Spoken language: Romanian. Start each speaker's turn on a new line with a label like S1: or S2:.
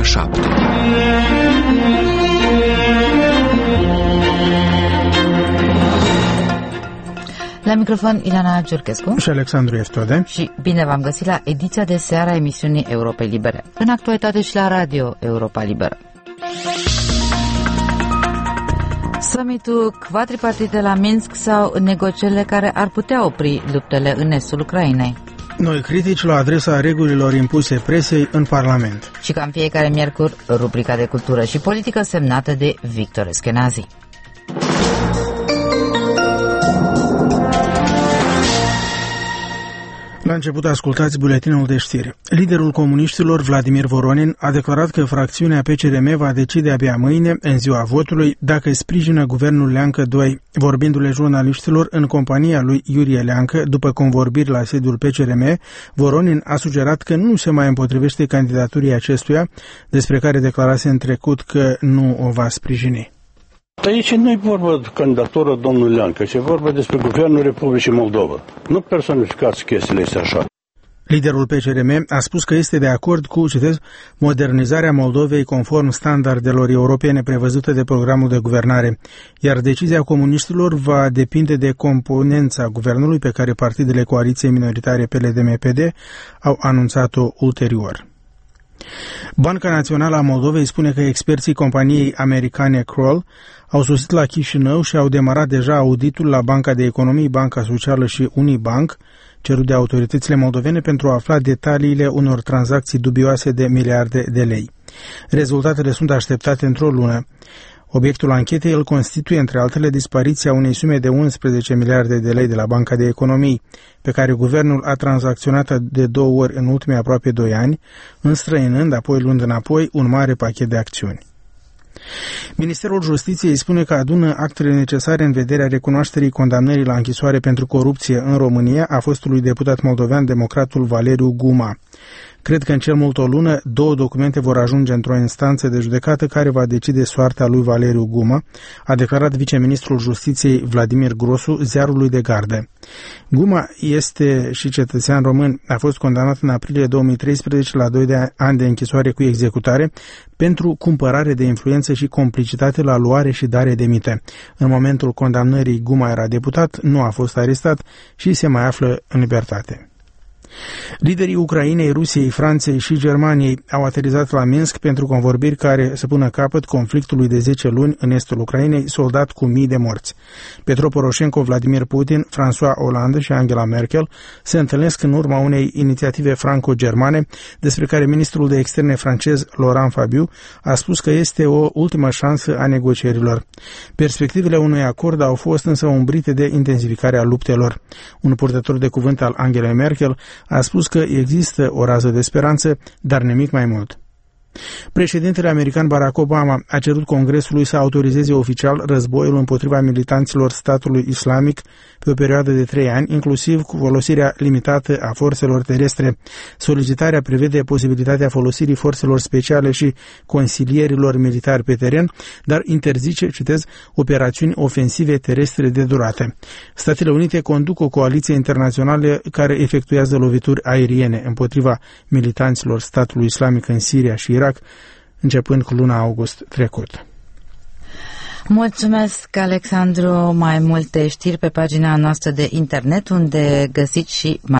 S1: 7.
S2: La microfon Ileana Giurchescu
S3: și Alexandru Eftode.
S2: Și bine v-am găsit la ediția de seară a emisiunii Europa Liberă, în actualitate și la Radio Europa Liberă. Summitul quadripartit de la Minsk sau negocierile care ar putea opri luptele în estul Ucrainei.
S3: Noi critici la adresa regulilor impuse presei în Parlament.
S2: Și ca în fiecare miercuri, rubrica de cultură și politică semnată de Victor Eschenazi.
S3: La început ascultați buletinul de știri. Liderul comuniștilor, Vladimir Voronin, a declarat că fracțiunea PCRM va decide abia mâine, în ziua votului, dacă sprijină guvernul Leancă II. Vorbindu-le jurnaliștilor în compania lui Iurie Leancă, după convorbiri la sediul PCRM, Voronin a sugerat că nu se mai împotrivește candidaturii acestuia, despre care declarase în trecut că nu o va sprijini.
S4: Aici nu e vorba de candidatura domnului Leancă, ci e vorba despre Guvernul Republicii Moldova. Nu personificați chestiile astea așa.
S3: Liderul PCRM a spus că este de acord cu, citez, modernizarea Moldovei conform standardelor europene prevăzute de programul de guvernare, iar decizia comuniștilor va depinde de componența guvernului pe care partidele coaliției minoritare PLD-MPD au anunțat-o ulterior. Banca Națională a Moldovei spune că experții companiei americane Kroll au sosit la Chișinău și au demarat deja auditul la Banca de Economie, Banca Socială și Unibank, cerut de autoritățile moldovene pentru a afla detaliile unor tranzacții dubioase de miliarde de lei. Rezultatele sunt așteptate într-o lună. Obiectul anchetei îl constituie, între altele, dispariția unei sume de 11 miliarde de lei de la Banca de Economie, pe care guvernul a tranzacționat de 2 ori în ultimii aproape 2 ani, înstrăinând, apoi luând înapoi, un mare pachet de acțiuni. Ministerul Justiției spune că adună actele necesare în vederea recunoașterii condamnării la închisoare pentru corupție în România a fostului deputat moldovean democratul Valeriu Guma. Cred că în cel mult o lună 2 documente vor ajunge într-o instanță de judecată care va decide soarta lui Valeriu Guma, a declarat viceministrul Justiției Vladimir Grosu ziarului de Gardă. Guma este și cetățean român, a fost condamnat în aprilie 2013 la 2 ani de închisoare cu executare pentru cumpărare de influență și complicitate la luare și dare de mită. În momentul condamnării Guma era deputat, nu a fost arestat și se mai află în libertate. Liderii Ucrainei, Rusiei, Franței și Germaniei au aterizat la Minsk pentru convorbiri care să pună capăt conflictului de 10 luni în estul Ucrainei, soldat cu mii de morți. Petro Poroșenko, Vladimir Putin, François Hollande și Angela Merkel se întâlnesc în urma unei inițiative franco-germane despre care ministrul de externe francez Laurent Fabius a spus că este o ultimă șansă a negocierilor. Perspectivele unui acord au fost însă umbrite de intensificarea luptelor. Un purtător de cuvânt al Angelei Merkel a spus că există o rază de speranță, dar nimic mai mult. Președintele american Barack Obama a cerut Congresului să autorizeze oficial războiul împotriva militanților statului islamic pe o perioadă de 3 ani, inclusiv cu folosirea limitată a forțelor terestre. Solicitarea prevede posibilitatea folosirii forțelor speciale și consilierilor militari pe teren, dar interzice, citez, operațiuni ofensive terestre de durată. Statele Unite conduc o coaliție internațională care efectuează lovituri aeriene împotriva militanților statului islamic în Siria și Irak, începând cu luna august trecut.
S2: Mulțumesc, Alexandru. Mai multe știri pe pagina noastră de internet, unde găsiți și